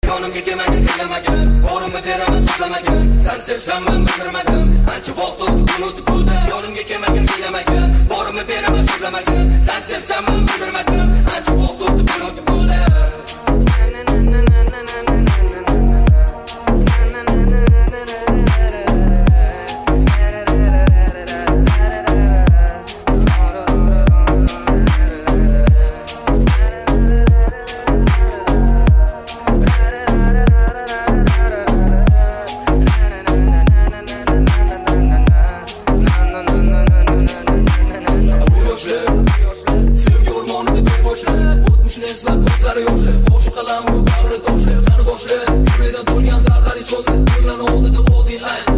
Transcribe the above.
Yonimga kelmagin, kelmagin, borimni beraman so'zlamagin. Sen sevsam men bildirmadim, ancha vaqt o'tib unutib bo'ldi. Yonimga kelmagin, kelmagin, borimni beraman so'zlamagin. Sen sevsam men bildirmadim, ancha vaqt o'tib unutib bo'ldi. Sevgi o'rmonida bir boshlar, o'tmishni eslab ko'zlari yoshi, qo'shiq qalam u bag'ri toshi, qani boshlar, yuragida to'lgan dardlar so'zlar, ko'rgan oldida qolding ay.